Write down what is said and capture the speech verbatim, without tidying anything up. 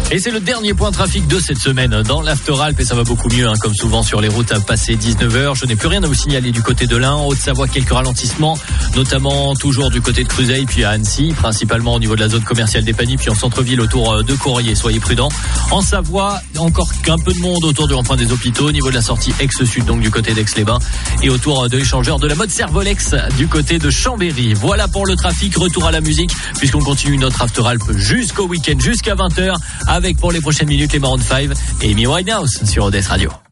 Et c'est le dernier point trafic de cette semaine dans l'After-Alpes et ça va beaucoup mieux, hein, comme souvent sur les routes à passer dix-neuf heures. Je n'ai plus rien à vous signaler du côté de l'Ain. En Haute-Savoie, quelques ralentissements, notamment toujours du côté de Cruzeil puis à Annecy, principalement au niveau de la zone commerciale des Paniers, puis en centre-ville autour de Courrier. Soyez prudents. En Savoie, encore qu'un peu de monde autour du rond-point des Hôpitaux, au niveau de la sortie Aix-Sud, donc du côté d'Aix-les-Bains, et autour de l'échangeur de la mode Servolex du côté de Chambéry. Voilà pour le trafic. Retour à la musique, puisqu'on continue notre After-Alpes jusqu'au week-end, jusqu'à vingt heures, avec pour les prochaines minutes les Maroon five et Amy Winehouse sur Odess Radio.